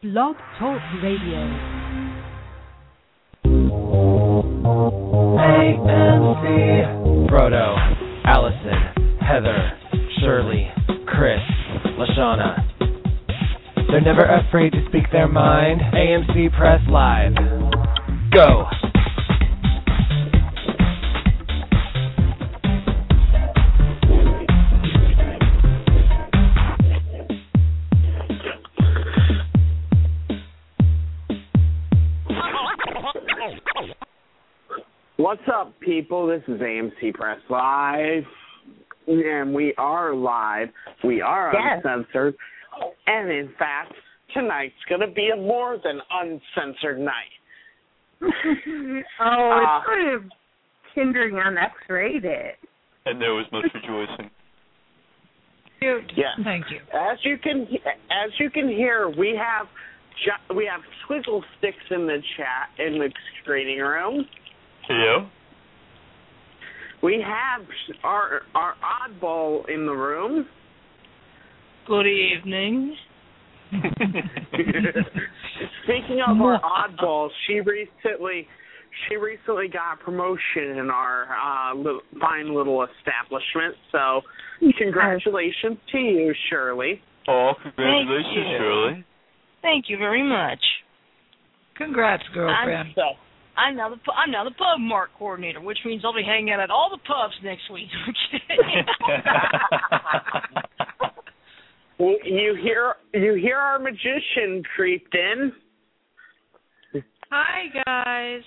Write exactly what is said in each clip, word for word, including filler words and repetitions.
Blog Talk Radio. A M C. Frodo, Allison, Heather, Shirley, Chris, Lashana. They're never afraid to speak their mind. A M C Press Live. Go! What's up, people? This is A M C Press Live, and we are live. We are yes. uncensored, and in fact, tonight's going to be a more than uncensored night. oh, uh, it's sort of hindering on X-rated. And there was much rejoicing. Cute. Yes. Thank you. As you can, as you can hear, we have we have squiggle sticks in the chat in the screening room. Yeah. We have our our oddball in the room. Good evening. Speaking of our oddballs, she recently she recently got a promotion in our uh, little, fine little establishment. So, congratulations to you, Shirley. Oh, congratulations, Thank you. Shirley. Thank you very much. Congrats, girlfriend. I'm, so, I'm now the I'm now the pub mark coordinator, which means I'll be hanging out at all the pubs next week. Well, you hear you hear our magician creeped in. Hi, guys.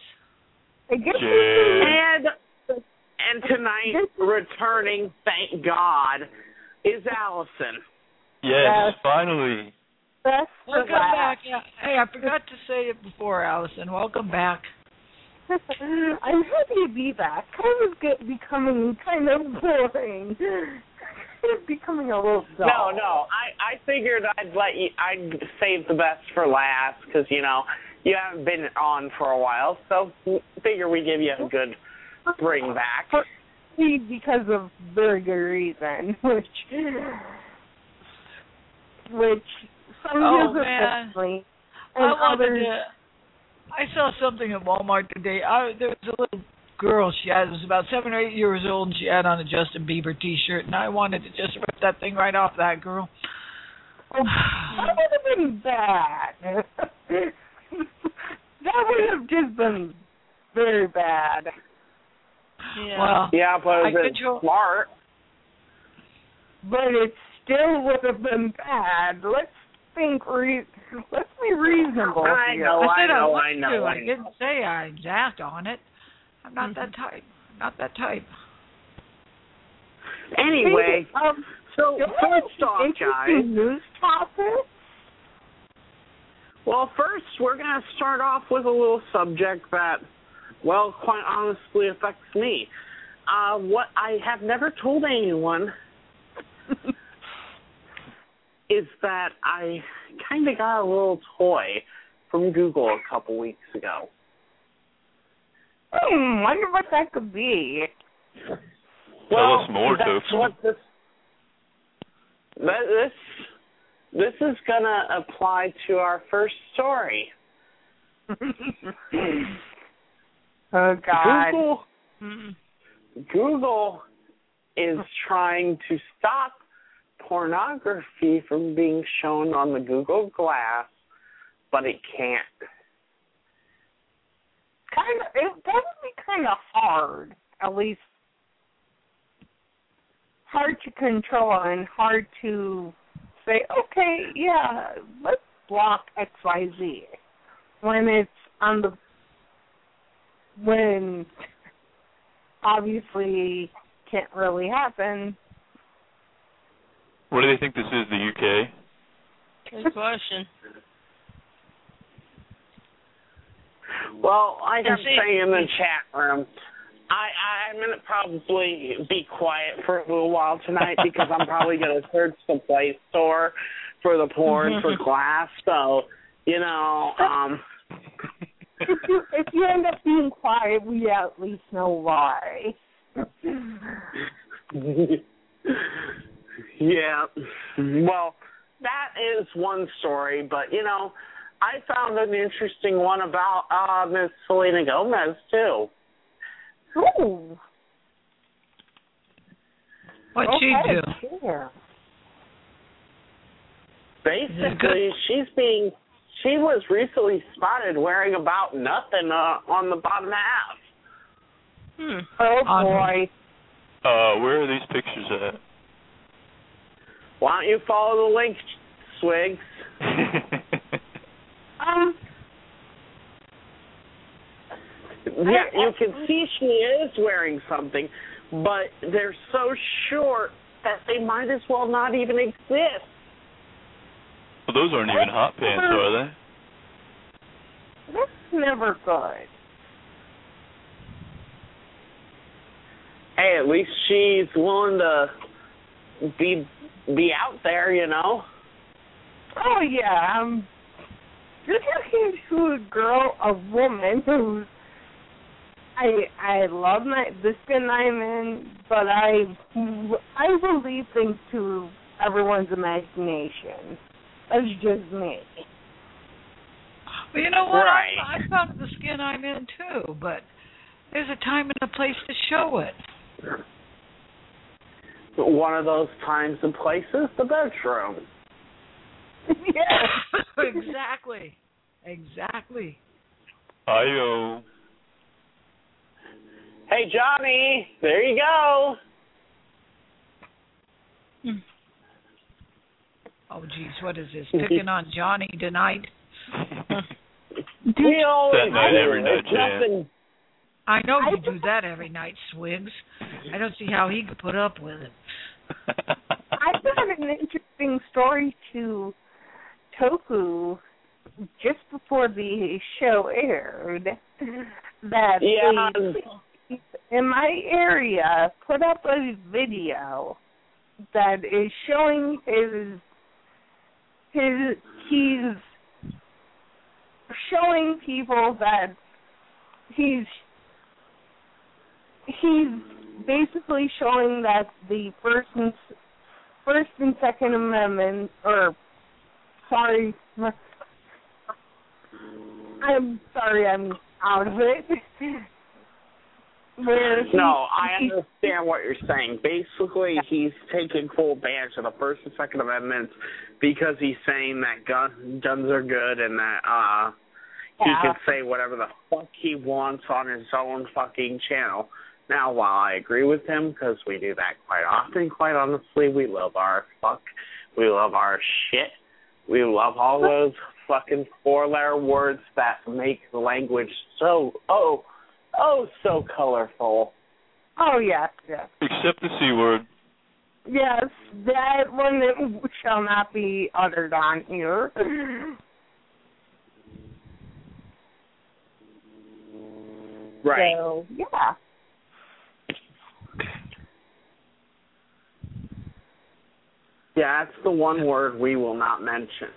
And and tonight returning, thank God, is Allison. Yes, Yes. finally. Best Welcome back. Yeah. Hey, I forgot to say it before, Allison. Welcome back. I'm happy to be back. Kind of get, becoming kind of boring. It's becoming a little dull. No, no. I, I figured I'd let you. I'd save the best for last because you know you haven't been on for a while, so figure we give you a good bring back. Because of very good reason, which which some Oh, use man. effectively, I and wanted others. to. I saw something at Walmart today. I, there was a little girl. She had was about seven or eight years old, and she had on a Justin Bieber T-shirt, and I wanted to just rip that thing right off that girl. Oh, that would have been bad. That would have just been very bad. Yeah. Well, Yeah, but I it's control- smart. But it still would have been bad. Let's think. Re- let's be reasonable. I here. know, I I said I, know, want I know. to. I I know. didn't say I act on it. I'm not that type. Not that type. Anyway, um, so do you have first off, interesting guys. news topic? Well, first we're gonna start off with a little subject that, well, quite honestly affects me. Uh, what I have never told anyone is that I kind of got a little toy from Google a couple weeks ago. Hmm, wonder what that could be. Tell Well, us more, that's Tofu. what this, that, this this is gonna apply to our first story. Oh God. Google Google is trying to stop pornography from being shown on the Google Glass, but it can't. Kind of. It, that would be kind of hard. At least hard to control and hard to say, okay, yeah, let's block X Y Z when it's on the when obviously can't really happen. What do they think this is, the U K? Good question. Well, I have to see- say in the chat room, I, I'm going to probably be quiet for a little while tonight because I'm probably going to search the Play Store for the porn for Glass. So, you know, um... If you, if you end up being quiet, we at least know why. Yeah. Well, that is one story, but, you know, I found an interesting one about uh, Miss Selena Gomez, too. Ooh. What'd okay, she do? Sure. Basically, she's being, she was recently spotted wearing about nothing uh, on the bottom half. Hmm. Oh, On- boy. Uh, where are these pictures at? Why don't you follow the link, Swigs? Um, Yeah, you can see she is wearing something, but they're so short that they might as well not even exist. Well, those aren't even hot pants, are they? that's never good. Hey, at least she's willing to be be out there, you know. Oh, yeah. Um, you're talking to a girl, a woman who's I I love my the skin I'm in, but I I will leave things to everyone's imagination. That's just me. Well, you know what? Right. I, I found the skin I'm in too, but there's a time and a place to show it. One of those times and places, the bedroom. Yeah. Exactly. Exactly. Hi-yo. Hey, Johnny, there you go. Oh, geez, what is this? Picking on Johnny tonight? We always That night, do. every night, It's Jan. nothing. I know you do that every night, Swigs. I don't see how he could put up with it. I found an interesting story to Toku just before the show aired that Yeah. the, in my area put up a video that is showing his his he's showing people that he's he's basically showing that the first and first and second amendment or sorry I'm sorry I'm out of it. Where he, No, I understand what you're saying. Basically, he's taking full advantage of the First and Second Amendments because he's saying that gun, guns are good and that uh, he Yeah. can say whatever the fuck he wants on his own fucking channel. Now, while I agree with him, because we do that quite often, quite honestly, we love our fuck, we love our shit, we love all those fucking four-letter words that make the language so, oh, oh, so colorful. Oh yes, yes. Except the C word. Yes, that one that shall not be uttered on here. Right. So, yeah. Yeah, that's the one word we will not mention.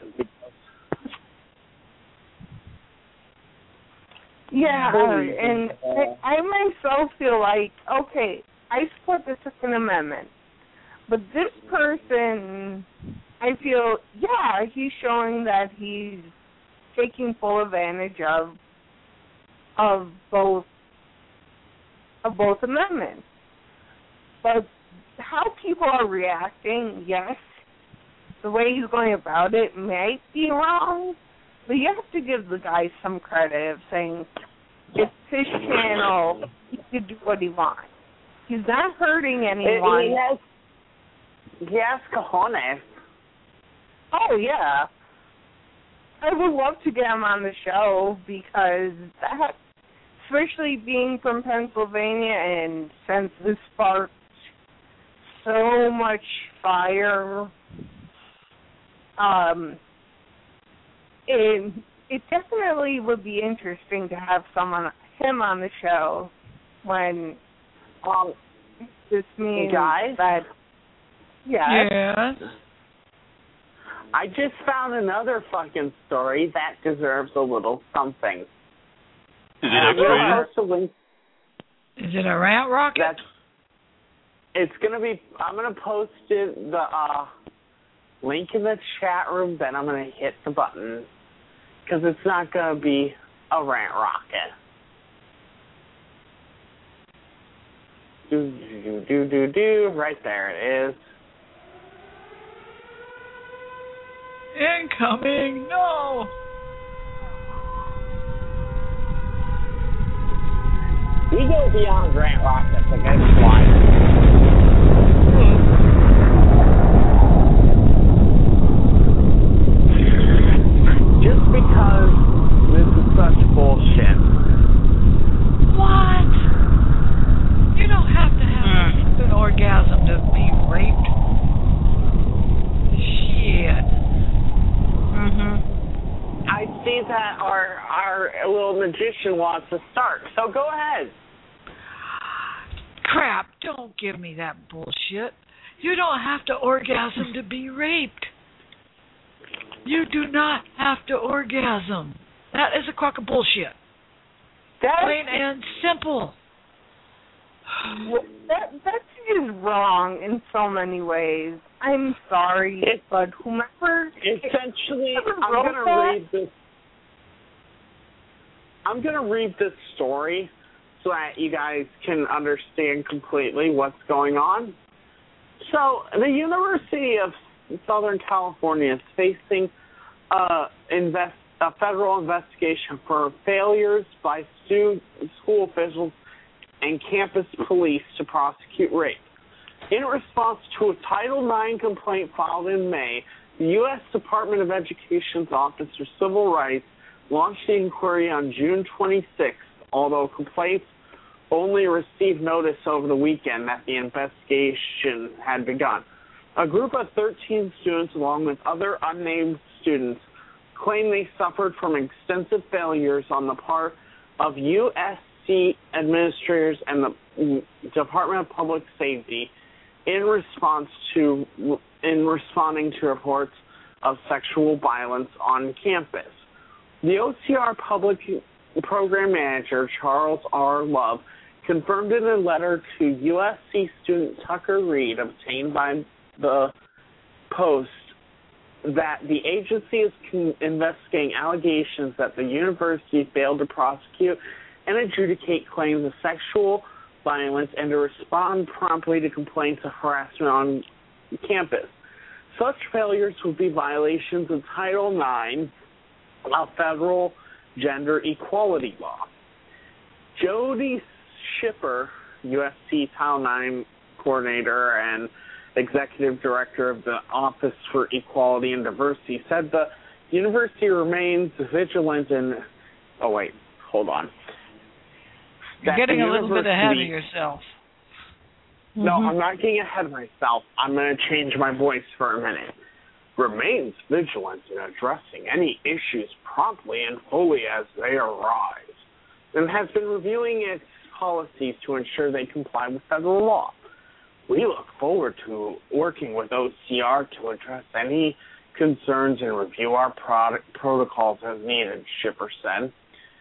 Yeah, Holy and hell. I, I myself feel like, okay, I support the Second Amendment, but this person, I feel, yeah, he's showing that he's taking full advantage of of both of both amendments. But how people are reacting, yes, the way he's going about it might be wrong, but you have to give the guy some credit of saying it's his channel, he can do what he wants. He's not hurting anyone. He has, he has cojones. Oh, yeah. I would love to get him on the show because that, especially being from Pennsylvania and since this sparked so much fire, um, it, it definitely would be interesting to have someone, him on the show when Um, this means guys? that, yeah. Yes. I just found another fucking story that deserves a little something. Is it And I'm gonna X-rated? post a link. Is it a rant rocket? That's, it's gonna be. I'm gonna post it, the uh, link in the chat room. Then I'm gonna hit the button, because it's not going to be a rant rocket. Do, do, do, do, do. Right there it is. Incoming! No! We go beyond Grant Rockets against life. Just because this is such bullshit. What? You don't have to have mm. an orgasm to be raped. Shit. Mm-hmm. I see that our our little magician wants to start, so go ahead. Crap, don't give me that bullshit. You don't have to orgasm to be raped. You do not have to orgasm. That is a crock of bullshit. That's, Plain and simple. That that's just wrong in so many ways. I'm sorry, it, but whomever essentially, whomever I'm gonna that, read this. I'm gonna read this story so that you guys can understand completely what's going on. So, the University of Southern California is facing uh, invest, a federal investigation for failures by stu- school officials and campus police to prosecute rape. In response to a Title nine complaint filed in May, the U S Department of Education's Office for Civil Rights launched the inquiry on June twenty-sixth, although complaints only received notice over the weekend that the investigation had begun. A group of thirteen students, along with other unnamed students, claim they suffered from extensive failures on the part of U S C administrators and the Department of Public Safety in response to in responding to reports of sexual violence on campus. The O C R Public Program Manager, Charles R. Love, confirmed in a letter to U S C student Tucker Reed, obtained by the Post, that the agency is con- investigating allegations that the university failed to prosecute and adjudicate claims of sexual violence and to respond promptly to complaints of harassment on campus. Such failures would be violations of Title nine of federal gender equality law. Jody Shipper, U S C Title nine coordinator and executive director of the Office for Equality and Diversity, said the university remains vigilant and... Oh, wait, hold on. You're getting a little bit ahead of yourself. No, mm-hmm. I'm not getting ahead of myself. I'm going to change my voice for a minute. Remains vigilant in addressing any issues promptly and fully as they arise, and has been reviewing its policies to ensure they comply with federal law. We look forward to working with O C R to address any concerns and review our product protocols as needed, Shipper said.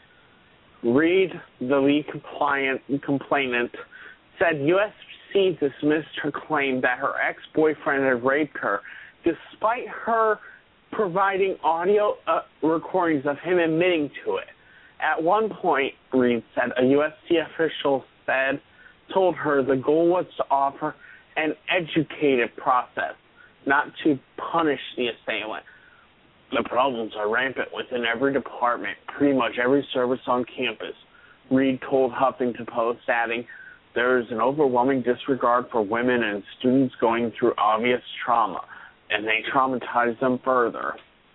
Reed, the lead compliant complainant, said U S C dismissed her claim that her ex-boyfriend had raped her, despite her providing audio uh, recordings of him admitting to it. At one point, Reed said, a U S C official said, told her the goal was to offer an educated process, not to punish the assailant. The problems are rampant within every department, pretty much every service on campus, Reed told Huffington Post, adding, there is an overwhelming disregard for women and students going through obvious trauma, and they traumatize them further.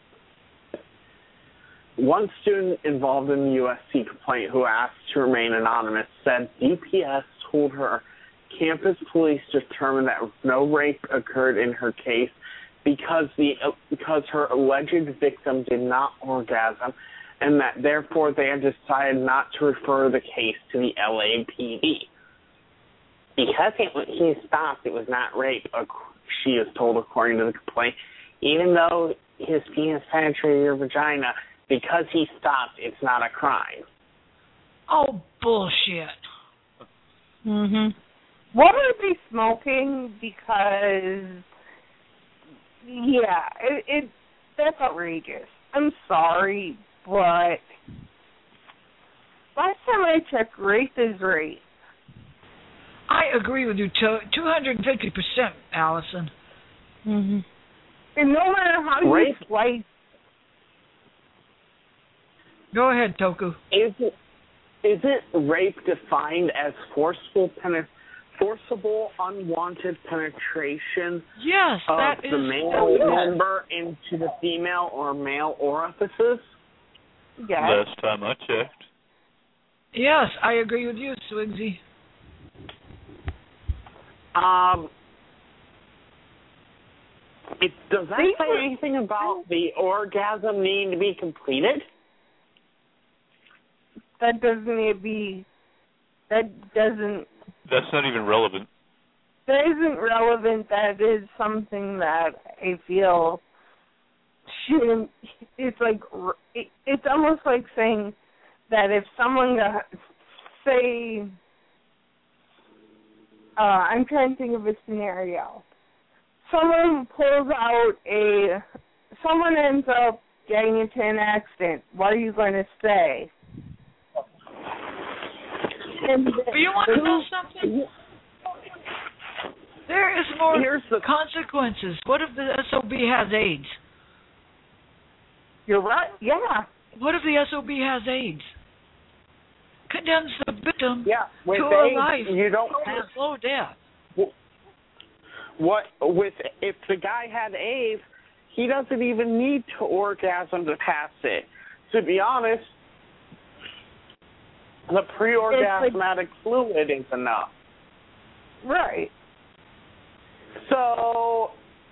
One student involved in the U S C complaint who asked to remain anonymous said D P S told her campus police determined that no rape occurred in her case because the because her alleged victim did not orgasm, and that therefore they had decided not to refer the case to the L A P D. Because it, he stopped, it was not rape, she is told according to the complaint. Even though his penis penetrated your vagina, because he stopped, it's not a crime. Oh, bullshit. Mhm. What are they smoking? Because, yeah, it, it that's outrageous. I'm sorry, but last time I checked, rape is rape. I agree with you, two hundred fifty percent, Allison. Mm-hmm. And no matter how Rape? you slice. Go ahead, Toku. Is it, is it rape defined as forceful penet- forcible, unwanted penetration Yes, of that is the male yes. member into the female or male orifices? Yes. Last time I checked. Yes, I agree with you, Swigsy. Um, it, does that say anything about the orgasm needing to be completed? That doesn't need to be. That doesn't. That's not even relevant. That isn't relevant. That is something that I feel shouldn't. It's like it, it's almost like saying that if someone got, say, uh, I'm trying to think of a scenario. Someone pulls out a. Someone ends up getting into an accident. What are you going to say? And But you want to know something? There is more Here's the consequences. What if the S O B has AIDS? You're right. Yeah. What if the S O B has AIDS? Condemns the victim Yeah, with to a AIDS, life you don't of have slow death. what with if the guy had AIDS, he doesn't even need to orgasm to pass it. To be honest, the pre-orgasmatic like, fluid is enough. Right. So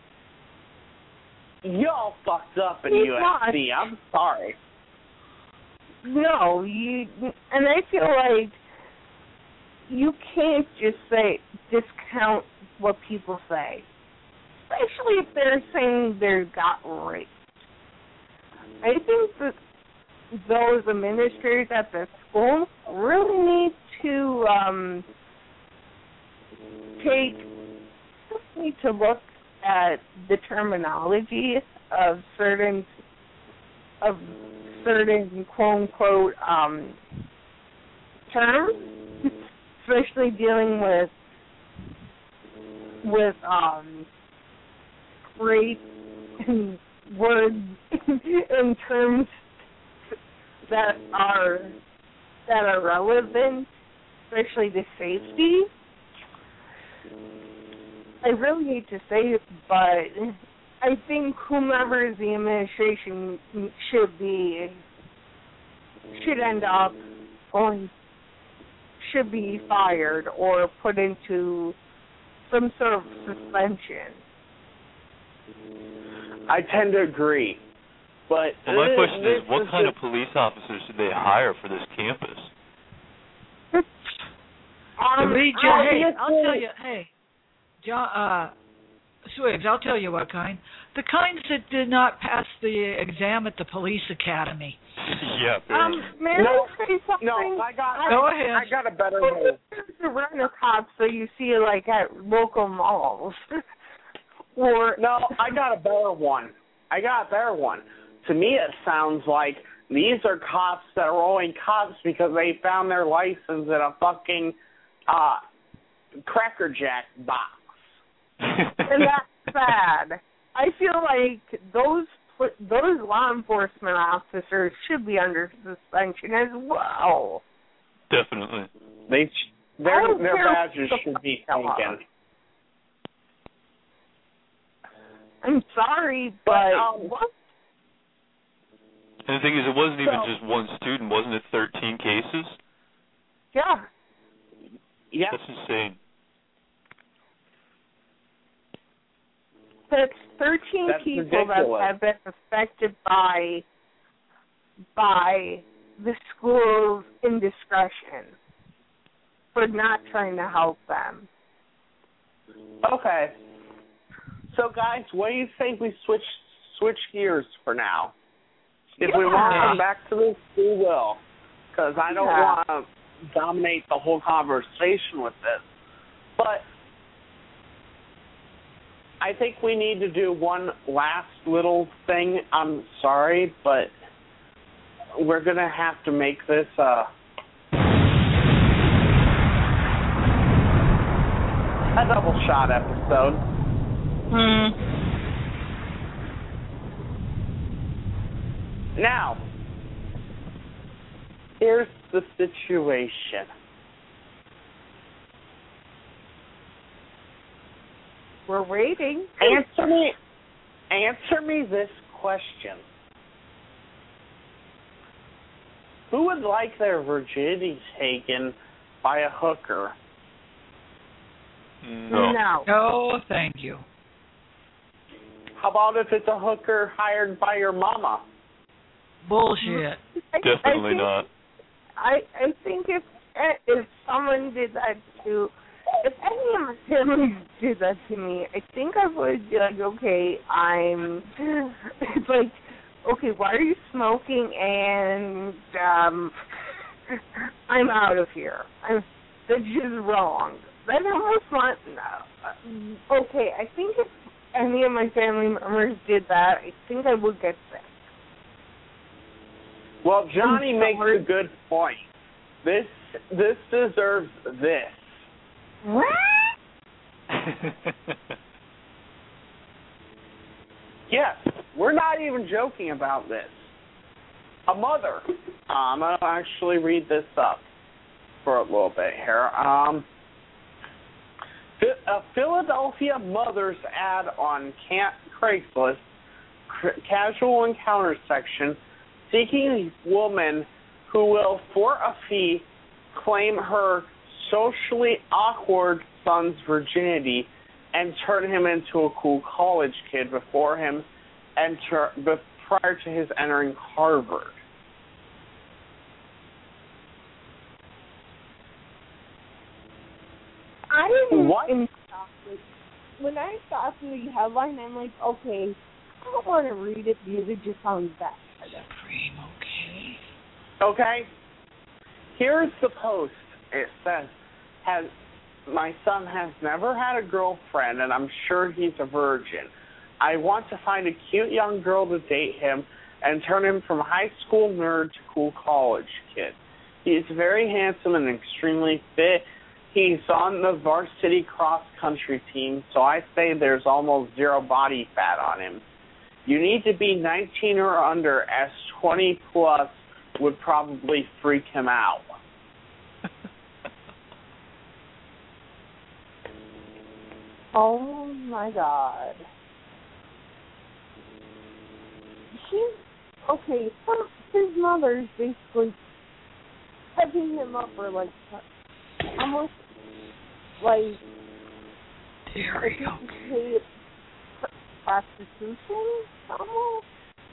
y'all fucked up in He's U S C. not. I'm sorry. No, you and I feel like you can't just say discount what people say, especially if they're saying they got raped. I think that those administrators at the school really need to um, take need to look at the terminology of certain of certain quote unquote um, terms, especially dealing with with um, rape and words in terms that are that are relevant, especially to safety. I really hate to say it, but I think whomever the administration should be should end up going should be fired or put into some sort of suspension. I tend to agree. But well, my this, question is, this what is kind just, of police officers should they hire for this campus? Um, Read I- your, hey, I'll tell you, hey, John, uh, Swiggs, I'll tell you what kind. The kinds that did not pass the exam at the police academy. Yeah, fair Um, enough. may No, I say something? no, I got, Go I, ahead. I got a better way. The rent-a-cop, so you see it like at local malls. Or No, I got a better one. I got a better one. To me, it sounds like these are cops that are only cops because they found their license in a fucking uh, Cracker Jack box. and that's sad. I feel like those those law enforcement officers should be under suspension as well. Definitely. They their I don't their care badges what should be the fuck taken. I'm sorry, But, but um, what? And the thing is, it wasn't even So- just one student, wasn't it? Thirteen cases. Yeah. Yeah. That's insane. That's thirteen That's people that ridiculous. have been affected by by the school's indiscretion for not trying to help them. Okay. So, guys, what do you think we switch switch gears for now? If we want to Yeah. come back to this, we will. Because I don't Yeah. want to dominate the whole conversation with this. But I think we need to do one last little thing. I'm sorry, but we're going to have to make this uh, a double shot episode. Hmm. Now, here's the situation. We're waiting. Answer me, answer me this question. Who would like their virginity taken by a hooker? No. No. No, thank you. How about if it's a hooker hired by your mama? Bullshit. I, Definitely I think, not. I I think if if someone did that to, if any of my family did that to me, I think I would be like, okay, I'm. It's like, okay, why are you smoking? And um, I'm out of here. I'm. That's just wrong. That's almost not. Uh, okay, I think if any of my family members did that, I think I would get sick. Well, Johnny makes a good point. This this deserves this. What? Yes, we're not even joking about this. A mother. I'm going to actually read this up for a little bit here. Um, a Philadelphia mother's ad on Craigslist casual encounter section seeking a woman who will, for a fee, claim her socially awkward son's virginity and turn him into a cool college kid before him enter prior to his entering Harvard. I didn't. What? When I saw the headline, I'm like, okay, I don't want to read it because it just sounds bad. Supreme, okay. Okay. Here's the post. It says, "Has my son has never had a girlfriend, and I'm sure he's a virgin. I want to find a cute young girl to date him and turn him from high school nerd to cool college kid. He is very handsome and extremely fit. He's on the varsity cross-country team, so I say there's almost zero body fat on him. You need to be nineteen or under, as twenty plus would probably freak him out." Oh my God. She's okay. Some, his mother's basically setting him up for like almost like There we go. paid prostitution, almost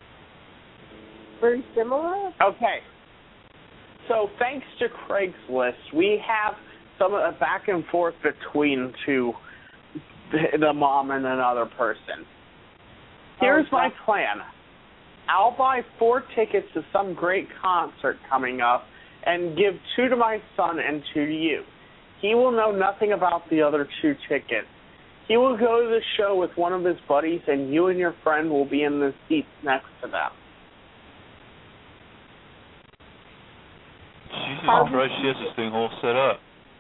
very similar. Okay. So thanks to Craigslist, we have some of the back and forth between two, the, the mom and another person. Here's my plan. I'll buy four tickets to some great concert coming up and give two to my son and two to you. He will know nothing about the other two tickets. He will go to the show with one of his buddies, and you and your friend will be in the seats next to them. Jesus Christ, she has this thing all set up.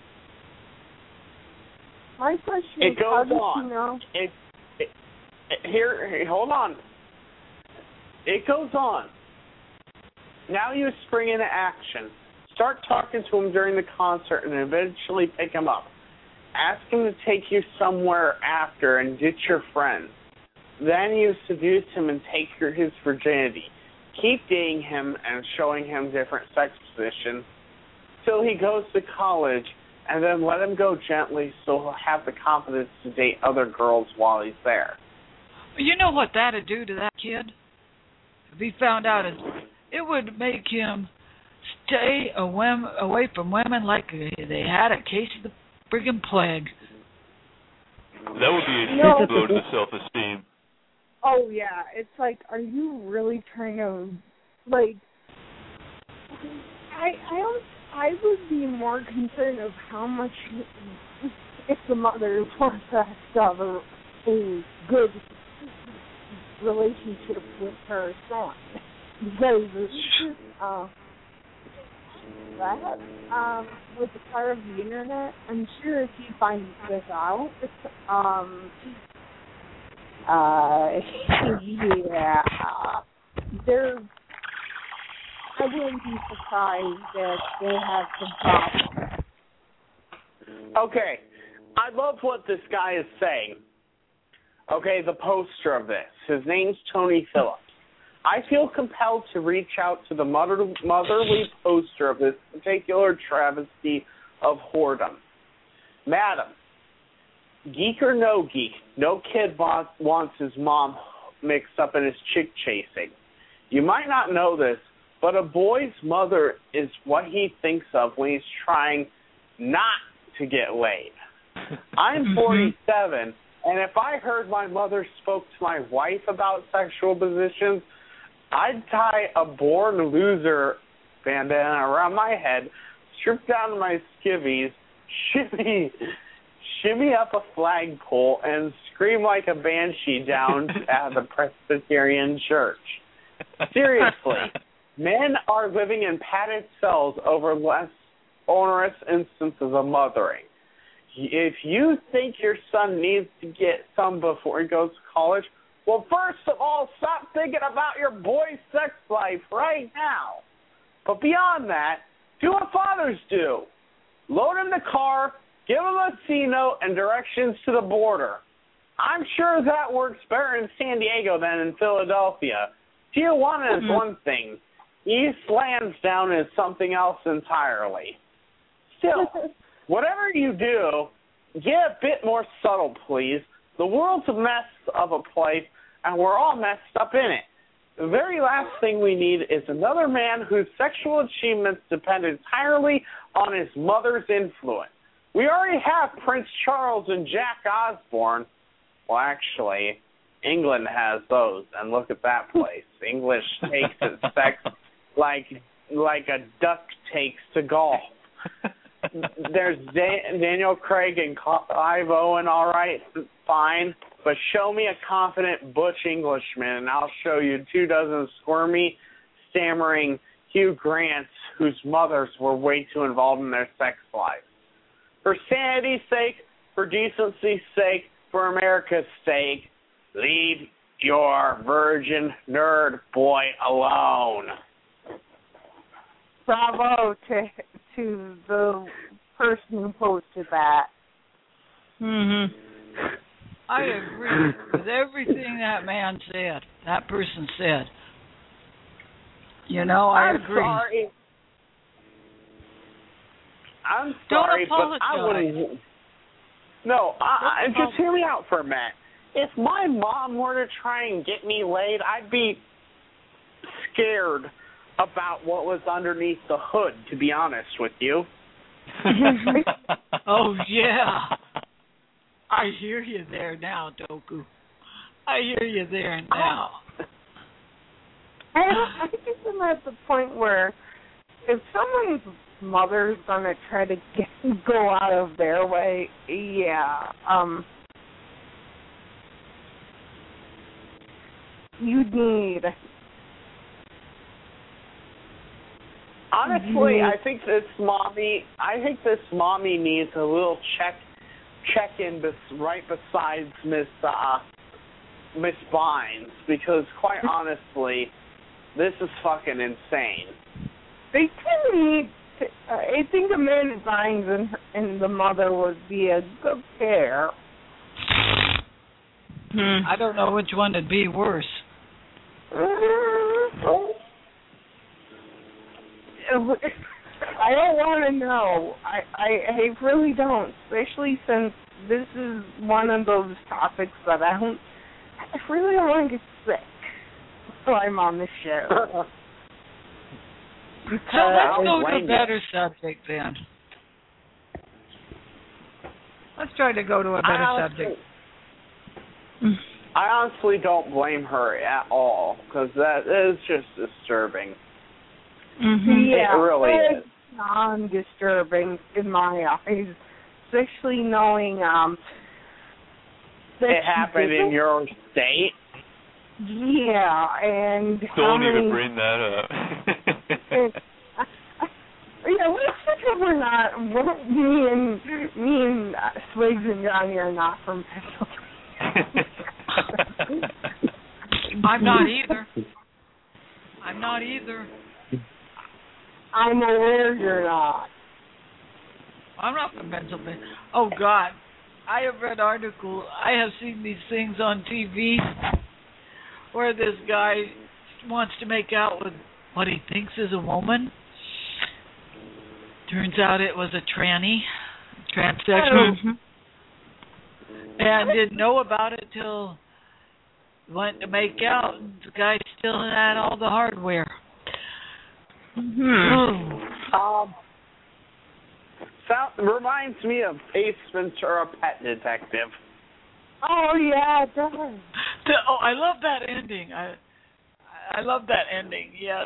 My question It is, how goes does on. he know? It, it, it, here, here, hold on. It goes on. Now you spring into action. Start talking to him during the concert and eventually pick him up. Ask him to take you somewhere after and ditch your friends. Then you seduce him and take your, his virginity. Keep dating him and showing him different sex positions till he goes to college, and then let him go gently so he'll have the confidence to date other girls while he's there. You know what that'd do to that kid? If he found out it, it would make him stay away from women like they had a case of the friggin' plague. That would be a No. huge blow to the self-esteem. Oh yeah, it's like, are you really trying to, like, I I don't, I would be more concerned of how much, if the mother wants to have a, a good relationship with her son. Because it's just, uh, that, um, with the power of the internet, I'm sure if he finds this out, it's, um, uh, yeah, there, I wouldn't be surprised if they have some problems. Okay, I love what this guy is saying. Okay, the poster of this. His name's Tony Phillips. I feel compelled to reach out to the mother, motherly poster of this particular travesty of whoredom. Madam, geek or no geek, no kid wants his mom mixed up in his chick chasing. You might not know this, but a boy's mother is what he thinks of when he's trying not to get laid. I'm forty-seven, and if I heard my mother spoke to my wife about sexual positions, I'd tie a born loser bandana around my head, strip down my skivvies, shimmy, shimmy up a flagpole, and scream like a banshee down at the Presbyterian church. Seriously, men are living in padded cells over less onerous instances of mothering. If you think your son needs to get some before he goes to college, well, first of all, stop thinking about your boy's sex life right now. But beyond that, do what fathers do. Load him the car, give him a C-note and directions to the border. I'm sure that works better in San Diego than in Philadelphia. Tijuana is mm-hmm. one thing. East Lansdowne is something else entirely. Still, whatever you do, get a bit more subtle, please. The world's a mess of a place, and we're all messed up in it. The very last thing we need is another man whose sexual achievements depend entirely on his mother's influence. We already have Prince Charles and Jack Osborne. Well, actually, England has those, and look at that place. English takes its sex like like a duck takes to golf. There's Dan- Daniel Craig and Clive Owen, all right, fine. But show me a confident butch Englishman, and I'll show you two dozen squirmy, stammering Hugh Grants whose mothers were way too involved in their sex lives. For sanity's sake, for decency's sake, for America's sake, leave your virgin nerd boy alone. Bravo to to the person who posted that. Mhm. I agree with everything that man said. That person said. You know, I I'm agree. Sorry. I'm Don't sorry, apologize. but I wouldn't. No, I, I, just hear me out for a minute. If my mom were to try and get me laid, I'd be scared about what was underneath the hood, to be honest with you. Oh, yeah. I hear you there now, Doku. I hear you there now. I, I think I'm at the point where if someone's mother's gonna try to get, go out of their way, yeah, um, you need. Honestly, mm-hmm. I think this mommy. I think this mommy needs a little check, check in bes- right besides Miss uh, Miss Bynes, because quite honestly, this is fucking insane. They kind of need. To, uh, I think Amanda Bynes and her, and the mother would be a good pair. Hmm. I don't know which one would be worse. Mm-hmm. I don't want to know. I, I I really don't, especially since this is one of those topics that I don't. I really don't want to get sick while I'm on the show. So let's go to a better subject then. Let's try to go to a better I subject. Honestly, I honestly don't blame her at all, because that is just disturbing. Mm-hmm. Yeah, it really it's is. non-disturbing in my eyes, especially knowing um, that it happened in your state. Yeah, and how Don't many, even bring that up. and, uh, uh, yeah, let's pretend we're not. We're, me and me and uh, Swigs and Johnny are not from Pennsylvania. I'm not either. I'm not either. I'm aware you're not. I'm not from Pennsylvania. Oh, God. I have read articles. I have seen these things on T V where this guy wants to make out with what he thinks is a woman. Turns out it was a tranny, transsexual, Mm-hmm. and didn't know about it till went to make out, and the guy still had all the hardware. Mm-hmm. Um, sound, reminds me of Ace Ventura, Pet Detective. Oh yeah, it does. The, oh, I love that ending. I I love that ending. Yes.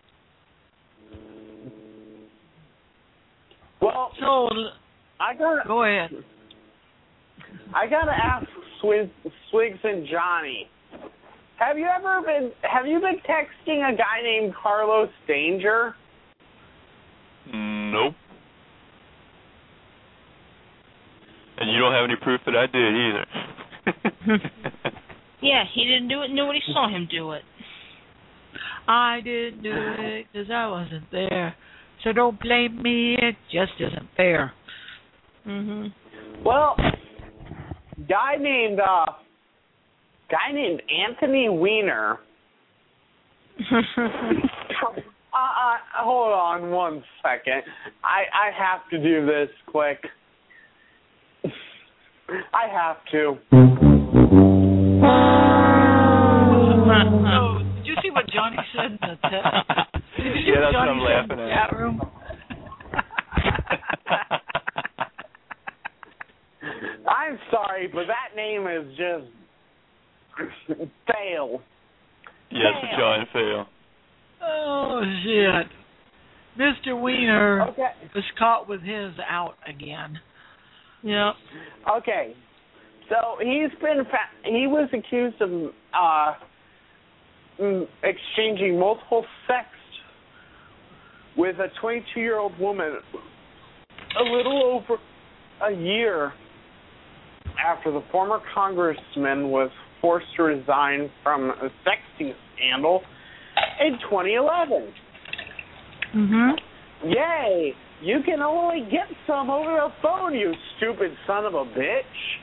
Well, So I gotta go ahead. I gotta ask Swigs, Swigs and Johnny. Have you ever been Have you been texting a guy named Carlos Danger? Nope. And you don't have any proof that I did either. Yeah, he didn't do it. Nobody saw him do it. I didn't do it because I wasn't there. So don't blame me. It just isn't fair. Mhm. Well, guy named uh, guy named Anthony Weiner. uh, uh, hold on one second. I I have to do this quick. I have to. Oh, did you see what Johnny said in the chat? Did you see Yeah, what that's what Johnny I'm said in laughing the at. chat room? I'm sorry, but that name is just fail. Yes, a giant fail. Oh, shit. Mister Wiener Okay. was caught with his out again. Yep. Okay. So he's been fa- he was accused of uh, mm, exchanging multiple sex with a twenty-two-year-old woman a little over a year after the former congressman was forced to resign from a sexting scandal in twenty eleven. Mhm. Yay! You can only get some over the phone, you stupid son of a bitch.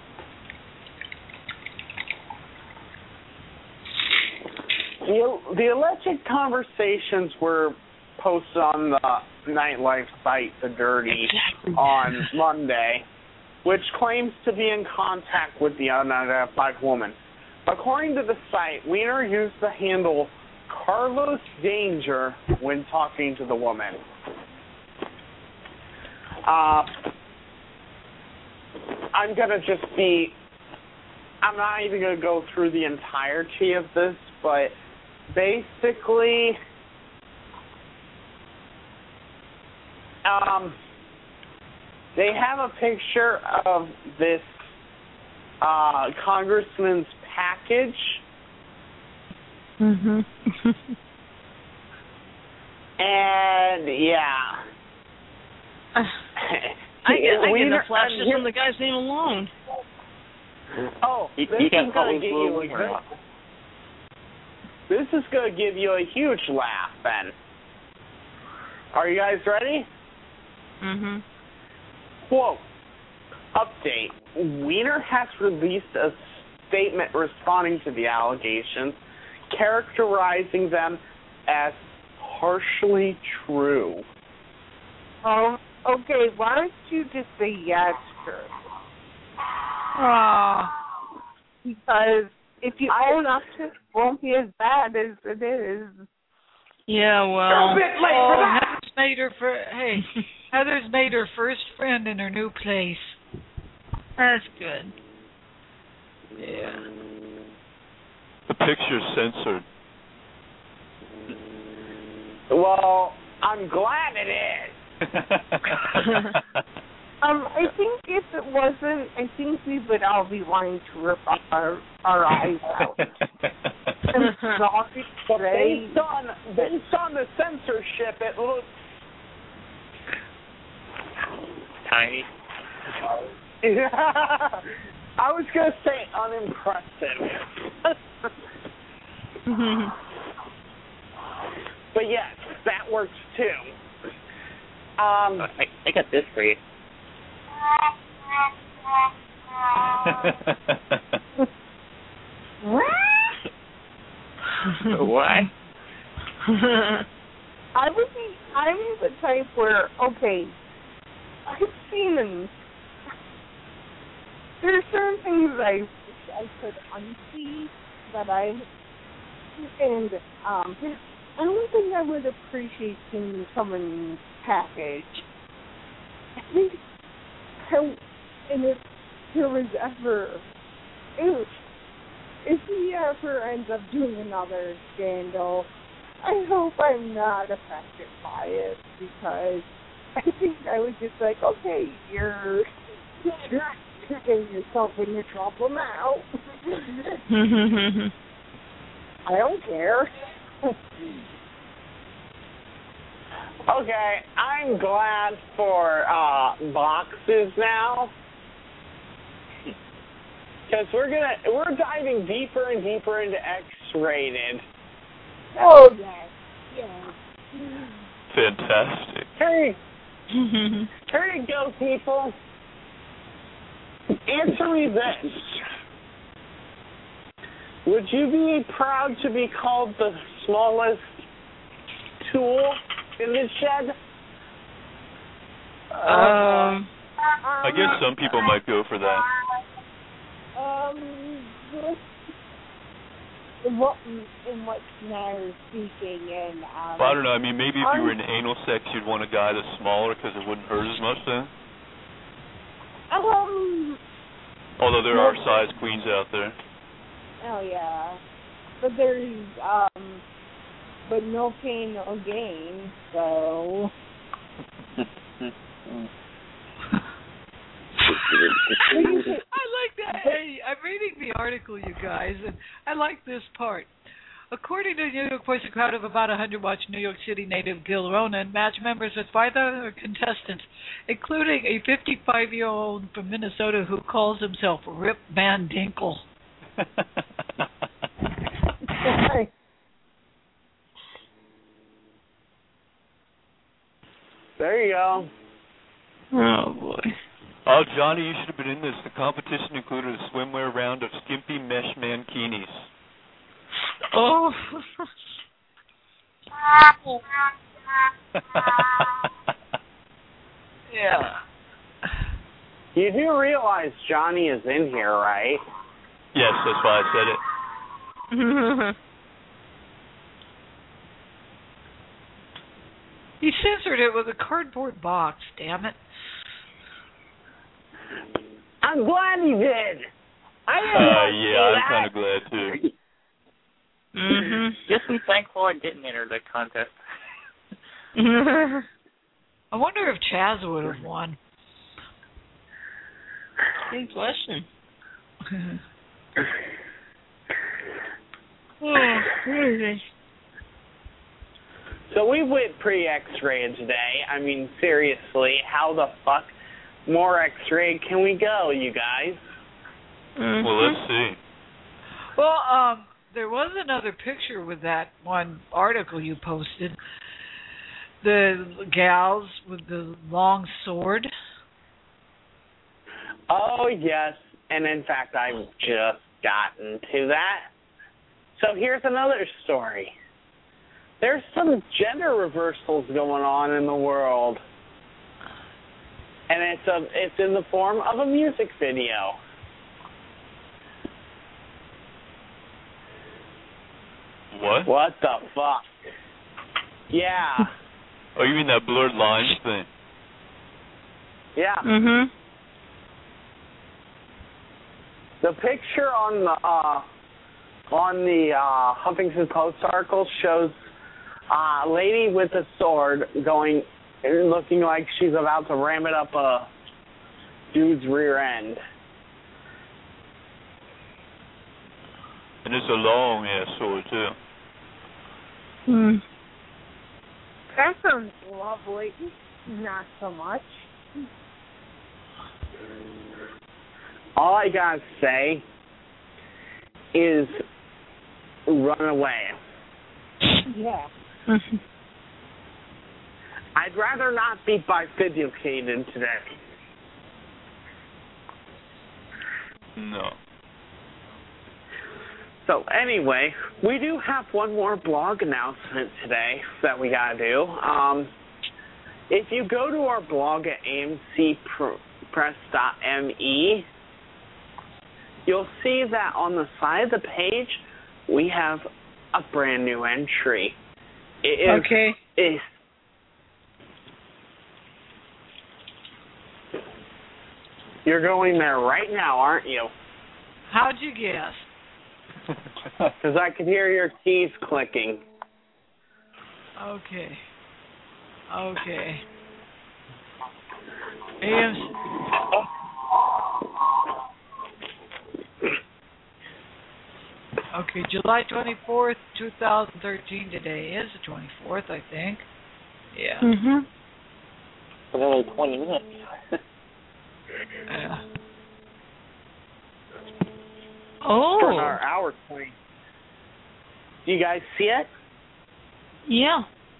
The, the alleged conversations were posted on the nightlife site The Dirty Exactly. on Monday, which claims to be in contact with the unidentified woman. According to the site, Weiner used the handle Carlos Danger when talking to the woman. Uh, I'm going to just be, I'm not even going to go through the entirety of this, but basically, um, they have a picture of this uh, congressman's package. Mhm. And, yeah. I get, I get Weiner- the flash and just here- from the guy's name alone. Oh, this You is can't call going him to get Blue you Weiner. a, this is going to give you a huge laugh, Ben. Are you guys ready? Mhm. Quote, update, Weiner has released a statement responding to the allegations, characterizing them as partially true. Oh, okay. Why don't you just say yes first? Ah, Because if you own up to it, it won't be as bad as it is. Yeah, well. oh, Heather's made her fir- hey, Heather's made her first friend in her new place. That's good. Yeah. The picture's censored. Well, I'm glad it is. Um, I think if it wasn't, I think we would all be wanting to rip our our eyes out. I'm sorry, But Ray. based on based on the censorship, it looks Tiny. Yeah, I was gonna say unimpressive. But yes, that works too. Um, I, I got this for you. What? I would be. I'm the type where okay, I've seen them. There are certain things I wish I could unsee that I and um. I don't think I would appreciate seeing someone's package. I think how, and if there was ever, if, if he ever ends up doing another scandal, I hope I'm not affected by it because I think I was just like, okay, you're, you're, you're getting yourself into trouble now. I don't care. Okay, I'm glad for uh, boxes now, because we're gonna we're diving deeper and deeper into X-rated. Oh yes, yes. Fantastic. Here, here you go, people. Answer me this: would you be proud to be called the smallest tool in the shed? Um, I guess some people might go for that. Um, in what in what manner speaking, and um. But I don't know. I mean, maybe if you were in anal sex, you'd want a guy that's smaller because it wouldn't hurt as much then. Um. Although there are size queens out there. Oh yeah, but there's um, but no pain, no gain. So. I like that. Hey, I'm reading the article, you guys, and I like this part. According to New York Voice, a crowd of about one hundred watched New York City native Gil Ronan match members with five other contestants, including a fifty-five-year-old from Minnesota who calls himself Rip Van Dinkle. There you go. Oh, boy. Oh, Johnny, you should have been in this. The competition included a swimwear round of skimpy mesh mankinis. oh. Yeah. You do realize Johnny is in here, right? Yes, that's why I said it. He censored it with a cardboard box, damn it. I'm glad he did. I didn't Uh, want to yeah, see I'm that. kind of glad too. Mm-hmm. Just be thankful I didn't enter the contest. I wonder if Chaz would have won. Good question. Oh, where is So we went pre-X-rated today. I mean, seriously, how the fuck more X-ray can we go, you guys? Mm-hmm. Well, let's see. Well, um, there was another picture with that one article you posted. The gals with the long sword. Oh, yes. And in fact, I've just gotten to that. So here's another story. There's some gender reversals going on in the world. And it's a, it's in the form of a music video. What? What the fuck? Yeah. Oh, you mean that blurred lines thing? Yeah. Mm-hmm. The picture on the uh, on the uh, Huffington Post article shows a lady with a sword going, looking like she's about to ram it up a dude's rear end. And it's a long ass sword too. Hmm. That sounds lovely. Not so much. All I gotta say is run away. Yeah. I'd rather not be bifurcated today. No. So anyway, we do have one more blog announcement today that we gotta do. Um, if you go to our blog at A M C press dot M E, you'll see that on the side of the page we have a brand new entry. It is, Okay. It's, you're going there right now, aren't you? How'd you guess? Because I could hear your keys clicking. Okay. Okay. A M C. Okay, July twenty-fourth, two thousand thirteen. Today is the twenty-fourth, I think. Yeah. Mhm. Another twenty minutes. Yeah. Oh. For our hour twenty. Do you guys see it? Yeah.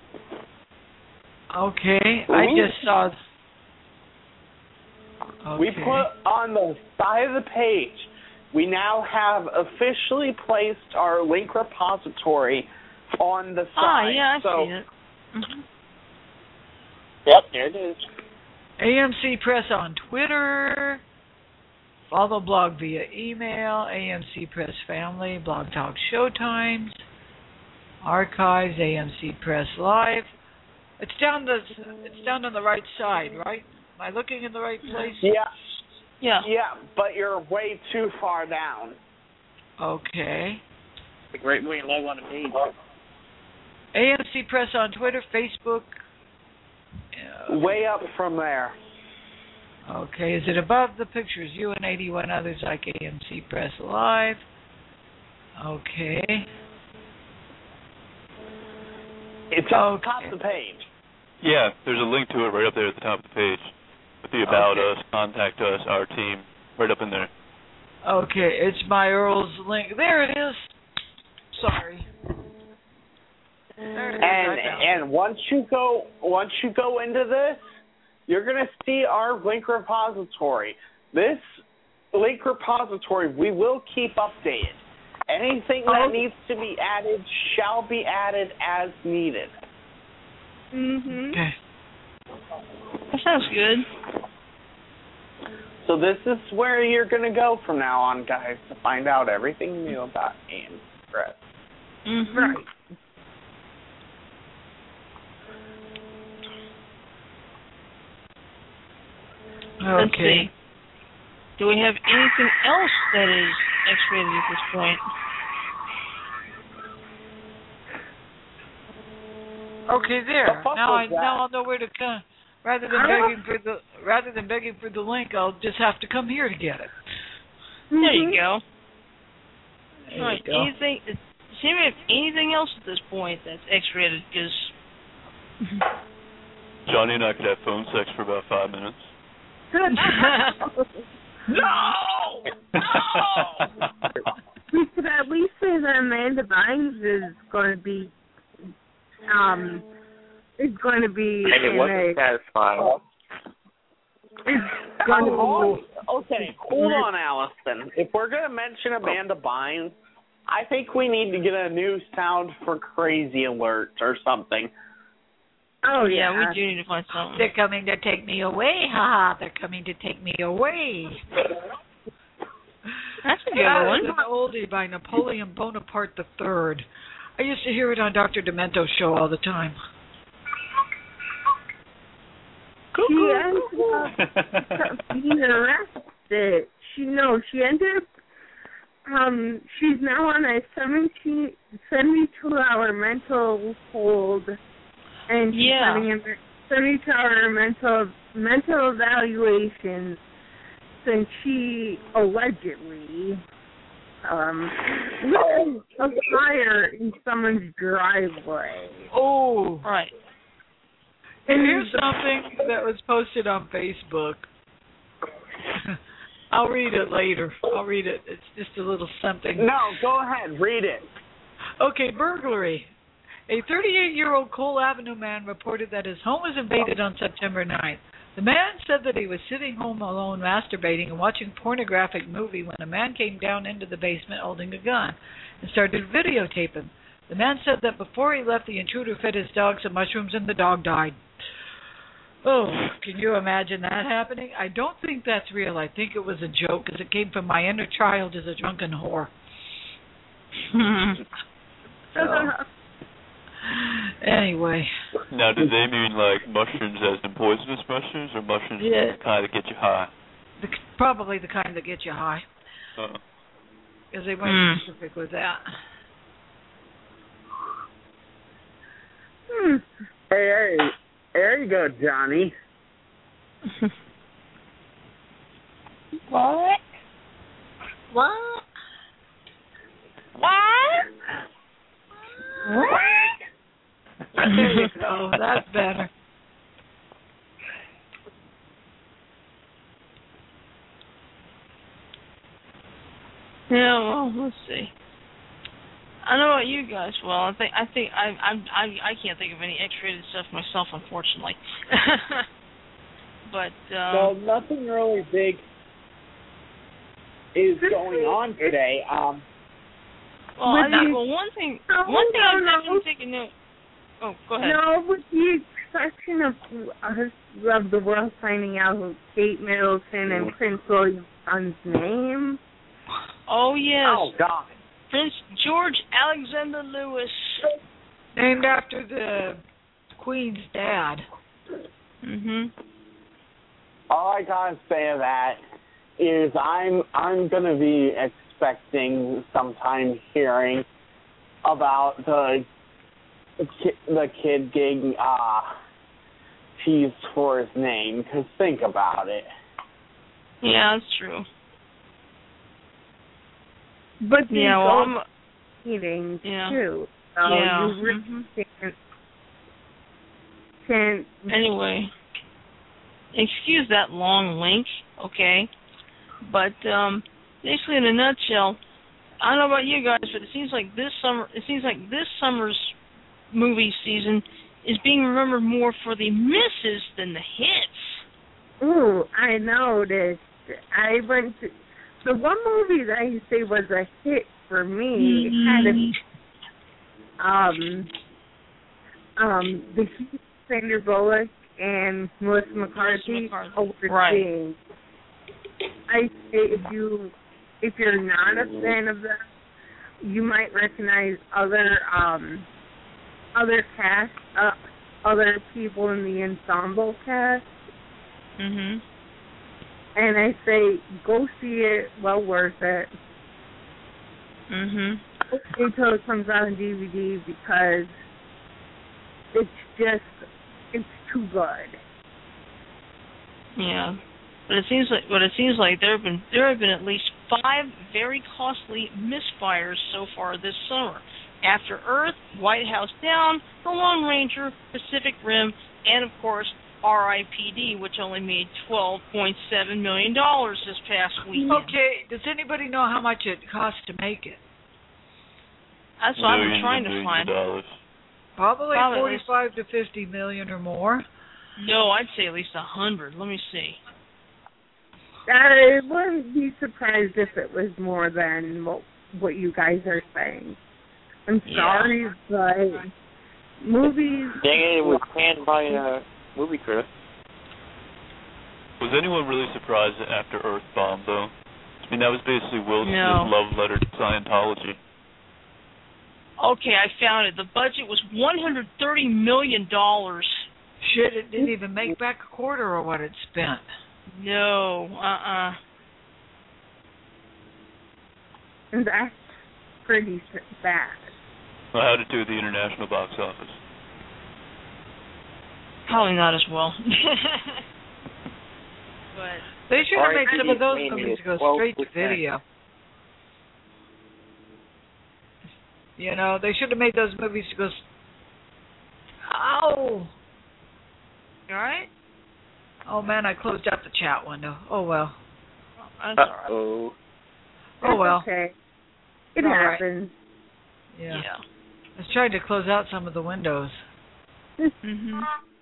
Okay, I We- just saw. Okay. We put on the side of the page, we now have officially placed our link repository on the side. Ah, yeah, I so see it. Mhm. Yep, there it is. A M C Press on Twitter. Follow blog via email. A M C Press Family. Blog Talk Showtimes. Archives. A M C Press Live. It's down the. It's down on the right side, right? Am I looking in the right place? Yeah, Yeah. yeah, but you're way too far down. Okay. Like right when you log on the page. A M C Press on Twitter, Facebook. Uh, Way up from there. Okay, is it above the pictures? You and eighty-one others like A M C Press Live. Okay. It's up Okay. the top of the page. Yeah, there's a link to it right up there at the top of the page. With the About Okay. Us, Contact Us, Our Team, right up in there. Okay, it's my Earl's link. There it is. Sorry. There it is. And I found it. and once you go once you go into this, you're gonna see our link repository. This link repository we will keep updated. Anything that Oh. needs to be added shall be added as needed. Mhm. Okay. That sounds good. So this is where you're gonna go from now on, guys, to find out everything new about A M C Press. Mhm. Right. Let's Okay. see. Do we have anything else that is X-rated at this point? Okay, there. The fuck Now I was that? now I'll know where to come. Rather than begging for the rather than begging for the link, I'll just have to come here to get it. There Mhm. you go. There All right. you go. Anything? Does anybody have anything else at this point that's X-rated? Because Johnny and I could have phone sex for about five minutes. No! We could at least say that Amanda Bynes is going to be, um, is going to be And it in wasn't a, satisfying. is going Oh, to be. okay, hold on, Allison. If we're gonna mention Amanda Bynes, I think we need to get a new sound for Crazy Alert or something. Oh yeah, yeah, we do need to find something. They're coming to take me away. Ha ha! They're coming to take me away. That's a good That one. is an oldie by Napoleon Bonaparte the Third. I used to hear it on Doctor Demento's show all the time. She ended up being arrested. She no, she ended up. Um, she's now on a seventeen, seventy-two hour mental hold, and she's Yeah. having a seventy-two hour mental mental evaluation. since she allegedly um, lit a fire in someone's driveway. Oh, Right. and here's something that was posted on Facebook. I'll read it later. I'll read it. It's just a little something. No, go ahead. Read it. Okay, burglary. A thirty-eight-year-old Cole Avenue man reported that his home was invaded on September ninth. The man said that he was sitting home alone masturbating and watching a pornographic movie when a man came down into the basement holding a gun and started to videotape him. The man said that before he left, the intruder fed his dog some mushrooms and the dog died. Oh, can you imagine that happening? I don't think that's real. I think it was a joke because it came from my inner child as a drunken whore. So, anyway. Now, do they mean like mushrooms as in poisonous mushrooms, or mushrooms Yeah. the kind that get you high? The, probably the kind that get you high. Uh, Because they weren't Mm. specific with that. Hmm. Hey, hey, there you go, Johnny. What? What? What? What? There you go. That's better. Yeah, well, let's see. I don't know about you guys. Well, I think I think I I'm I I can't think of any X-rated stuff myself, unfortunately. But So um, nothing really big is going on today. Um, well, I think, well, one thing No, one thing no, I'm no. definitely taking note. Oh, go ahead. No, with the exception of us of the world finding out Kate Middleton and Prince William's son's name. Oh yes, oh God. Prince George Alexander Lewis. Named after the Queen's dad. Mhm. All I gotta say of that is I'm I'm gonna be expecting sometime hearing about the the kid, the kid getting uh teased for his name. Because think about it. Yeah, that's true. But they Yeah, well, go I'm, meetings yeah. too. So Yeah. you really Mhm. can't, can't Anyway, excuse that long link, okay? But um, basically, in a nutshell, I don't know about you guys, but it seems like this summer, it seems like this summer's movie season is being remembered more for the misses than the hits. Ooh, I noticed. I went to the one movie that I say was a hit for me. Mm-hmm. Had a um um the Sandra Bullock and Melissa McCarthy. McCarthy. Overseeing. I say if you if you're not a fan of them, you might recognize other um other cast uh, other people in the ensemble cast. Mhm. And I say, go see it, well worth it. Mhm. Until it comes out on D V D because it's just, it's too good. Yeah. But it seems like, but it seems like there have been there have been at least five very costly misfires so far this summer. After Earth, White House Down, The Lone Ranger, Pacific Rim, and of course R I P D, which only made twelve point seven million dollars this past weekend. Okay, does anybody know how much it costs to make it? That's what I've been Millions trying and to millions find. of dollars. Probably, Probably. forty-five to fifty million or more. No, I'd say at least a hundred. Let me see. I wouldn't be surprised if it was more than what, what you guys are saying. I'm Yeah. sorry, but movies... Dang it, it was panned by a movie critic. Was anyone really surprised that After Earth bombed, though? I mean, that was basically Will Smith's No. love letter to Scientology. Okay, I found it. The budget was one hundred thirty million dollars. Shit, it didn't even make back a quarter of what it spent. No, uh-uh. And that's pretty bad. Well, how did it do at the international box office? Probably not as well. But they should have made some of those Meaning movies is go twelve straight to percent. video. You know, they should have made those movies go. Ow! You all right? Oh man, I closed out the chat window. Oh well. That's all right. Uh-oh. Oh well. Okay. It All right. happens. Yeah. Yeah. I was trying to close out some of the windows. Mhm.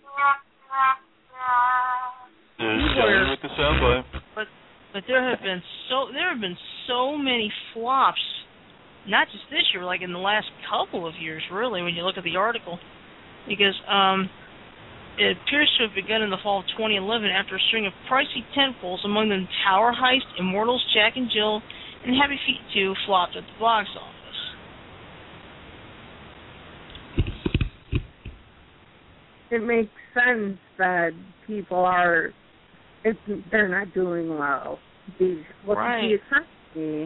There's Shelly with the soundbite. But but there have been so there have been so many flops, not just this year, like in the last couple of years, really, when you look at the article, because um, it appears to have begun in the fall of twenty eleven after a string of pricey tentpoles, among them Tower Heist, Immortals, Jack and Jill, and Happy Feet two flopped at the box office. It makes sense that people are, it's, they're not doing well. These, look at Right. the economy.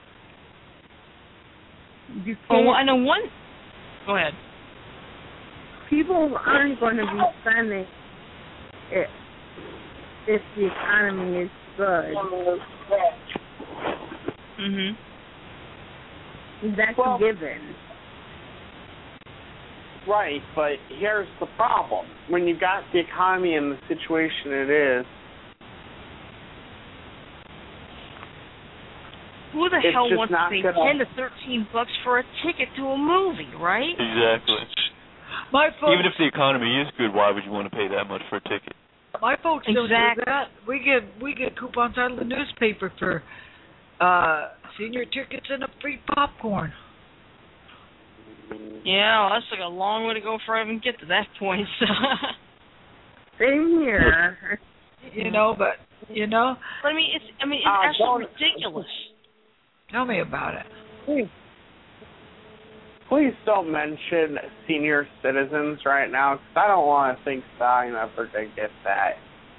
You Oh, can't, well, I know one. Go ahead. people aren't going to be spending it if the economy is good. Mhm. That's Well- a given. Right, but here's the problem. When you got the economy in the situation it is, Who the It's hell just wants to not pay gonna- ten to thirteen bucks for a ticket to a movie, right? Exactly. My folks, Even if the economy is good, why would you want to pay that much for a ticket? my folks don't Exactly. do that. We get we get coupons out of the newspaper for uh, senior tickets and a free popcorn. Yeah, well, that's like a long way to go before I even get to that point. So. Same here. You know, but you know, But I mean, it's I mean, it's Uh, absolutely don't- ridiculous. tell me about it. please, please don't mention senior citizens right now, because I don't want to think that I'm ever going to get that.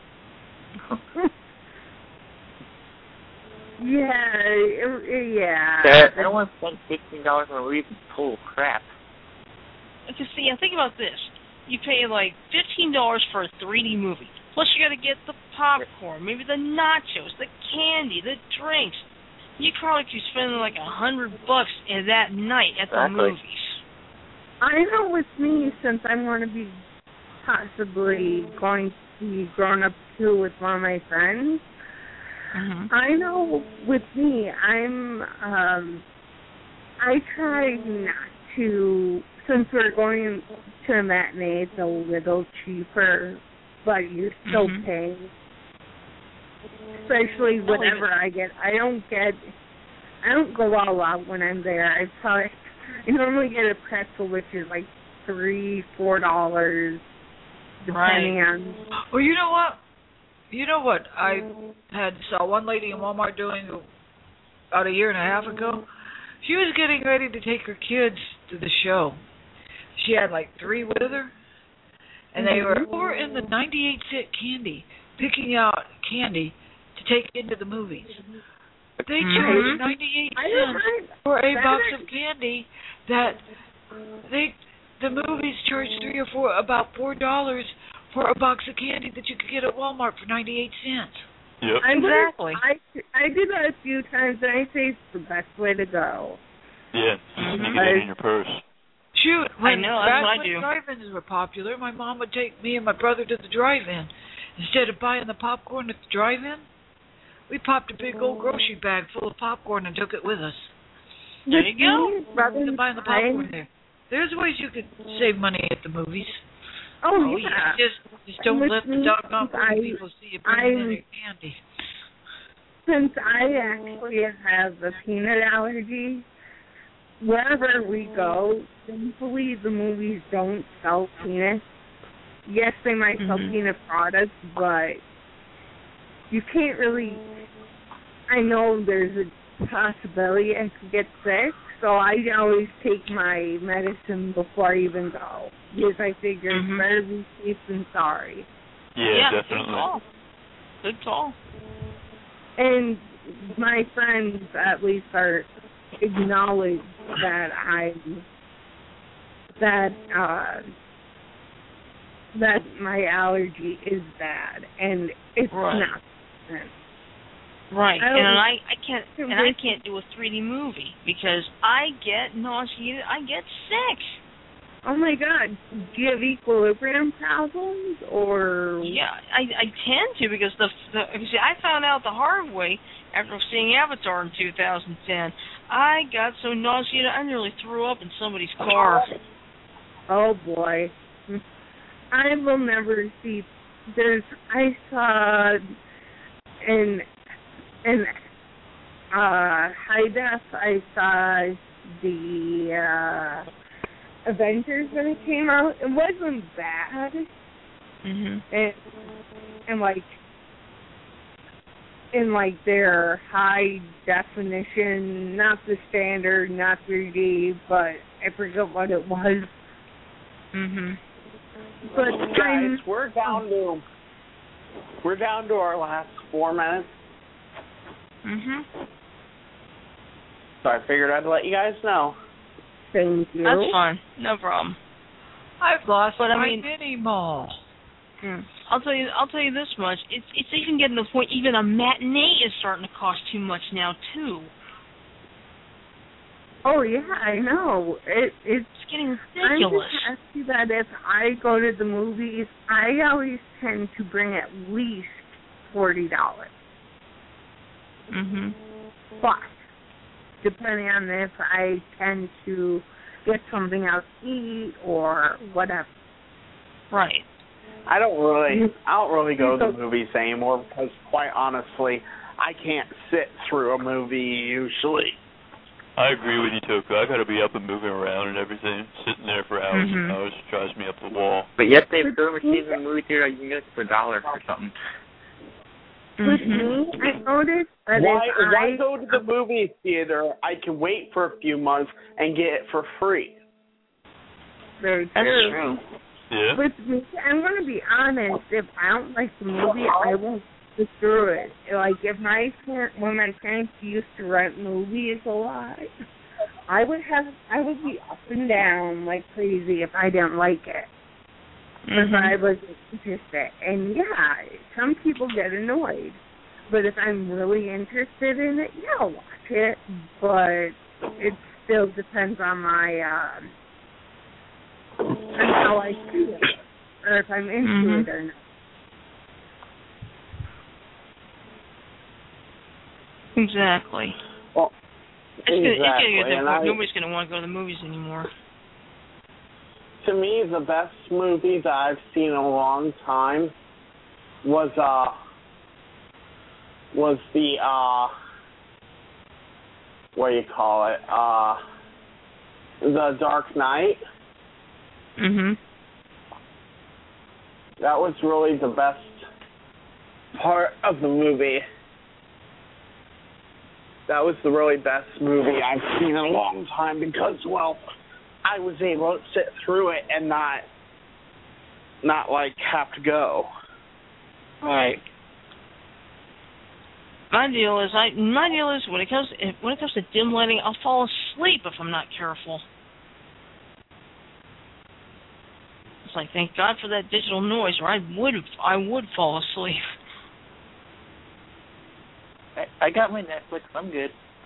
Yeah, it- yeah. Dad, I don't want to spend fifteen dollars on a movie full of crap. Because see, and think about this: you pay like fifteen dollars for a three D movie, plus you got to get the popcorn, maybe the nachos, the candy, the drinks. You probably could spend like a hundred bucks in that night at the Exactly. movies. I know with me, since I'm going to be possibly going to be grown up too with one of my friends, Mm-hmm. I know with me, I'm, um, I try not to, since we're going to a matinee, it's a little cheaper, but you're still Mhm. paying. Especially whenever I get, I don't get, I don't go all out when I'm there. I probably, I normally get a pretzel, which is like three, four dollars, depending on. Well, you know what? You know what? I had saw one lady in Walmart doing about a year and a half ago. She was getting ready to take her kids to the show. She had like three with her, and they were over in the ninety-eight cent candy, picking out candy to take into the movies. They charged ninety-eight I don't cents mind. for a That box is- of candy that they the movies charged three or four about four dollars for a box of candy that you could get at Walmart for ninety-eight cents. Yep. I would- Exactly. I I did that a few times, and I say it's the best way to go. Yeah. Mhm. You get it in your purse. Shoot, when, know, that's back what I when do. drive-ins were popular, my mom would take me and my brother to the drive-in. Instead of buying the popcorn at the drive-in, we popped a big old grocery bag full of popcorn and took it with us, There you go. rather than buying the popcorn I- there. There's ways you could save money at the movies. Oh, Oh, yeah. you just just don't With let the me, doggone I- people see you bringing in I'm- their candy. Since I actually have a peanut allergy, wherever we go, thankfully the movies don't sell peanuts. Yes, they might sell Mhm. peanut products, but you can't really. I know there's a possibility I could get sick, so I always take my medicine before I even go, because I figure Mhm. it's better be safe than sorry. Yeah, Good definitely. call. Good call. And my friends at least are acknowledge that I'm that uh that my allergy is bad, and it's Right. not Right, I and don't- I, I can't and I can't do a three D movie because I get nauseated, I get sick. Oh my God! Do you have equilibrium problems, or? Yeah, I, I tend to because the, the see, I found out the hard way after seeing Avatar in two thousand ten. I got so nauseated I nearly threw up in somebody's car. Oh boy, I will never see. There's I saw in in uh, high def. I saw the. Uh, Avengers when it came out. It wasn't bad. Mhm. And and like in like their high definition, not the standard, not three D, but I forget what it was. Mhm. But Guys, we're down to we're down to our last four minutes. Mhm. So I figured I'd let you guys know. Thank you. That's fine. No problem. I've lost But I my mean- mini mall. Hmm. I'll tell you. I'll tell you this much. It's it's even getting to the point. Even a matinee is starting to cost too much now too. Oh yeah, I know. It it's It's getting I'm ridiculous. just happy that if I go to the movies, I always tend to bring at least forty dollars. Mhm. But depending on if I tend to get something else to eat or whatever. Right. I don't really You- I don't really go to you the movies anymore because quite honestly, I can't sit through a movie usually. I agree with you, Toko. I got to be up and moving around and everything. Sitting there for hours Mhm. and hours drives me up the wall. But yet they have film machines in the movie theater. You can get it for a dollar or something. With Mhm. me, I noticed that Why if why I go to the movie theater? I can wait for a few months and get it for free. very That's true. true. Yeah. With me, I'm going to be honest. If I don't like the movie, I won't sit through it. Like if my parent, when my parents used to rent movies a lot, I would have, I would be up and down like crazy if I didn't like it. If Mhm. I wasn't interested. And yeah, some people get annoyed. But if I'm really interested in it, yeah, I'll watch it. But it still depends on my, uh, on how I feel. Or if I'm into Mhm. it or not. Exactly. Well, It's gonna, it's gonna exactly. get to the and point I, nobody's gonna want to go to the movies anymore. to me, the best movie that I've seen in a long time was uh was the uh what do you call it uh the Dark Knight. Mhm. That was really the best part of the movie. That was the really best movie I've seen in a long time because, well, I was able to sit through it and not, not like have to go. Right. My deal is, I my deal is when it comes to, when it comes to dim lighting, I'll fall asleep if I'm not careful. It's like, thank God for that digital noise, or I would I would fall asleep. I, I got my Netflix. I'm good.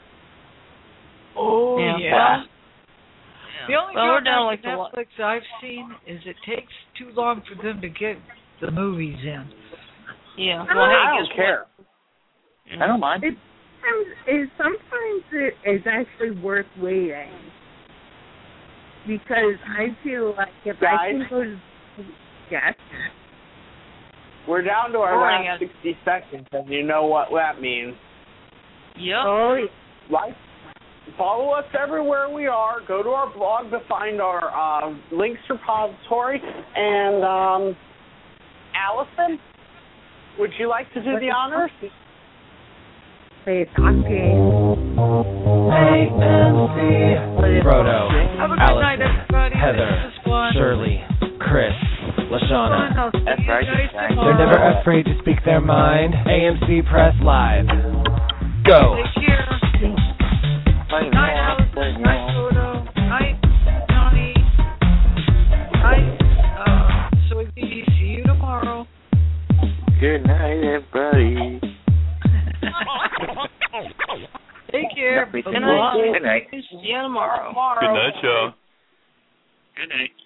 Oh, Yeah. yeah. The Yeah. only Well, we're problem down with like the wa- Netflix I've seen is it takes too long for them to get the movies in. Yeah. I Well, hey, I guess don't care. what? I don't mind. It, it, sometimes it is actually worth waiting. Because I feel like if I Guys? can go to... Yes? We're down to our We're running last out. sixty seconds, and you know what that means. Yep. Oh, yeah. Like, follow us everywhere we are. Go to our blog to find our uh, links repository. And, um, Allison, would you like to do the honors? Say talking. A M C. Frodo, Have a good night, Allison, everybody. Heather, This is Juan. Shirley, Chris, LaShawna. I'll see That's you right, guys guys. tomorrow. They're never afraid to speak their mind. A M C Press Live. Go. Take care. Play Night, more, play Allison. Night, more. Frodo. Night, Johnny. Night, uh, Sophie. See you tomorrow. Good night, everybody. Sweet Good sleep. night. Good night. See you tomorrow. Good night, y'all. Good night.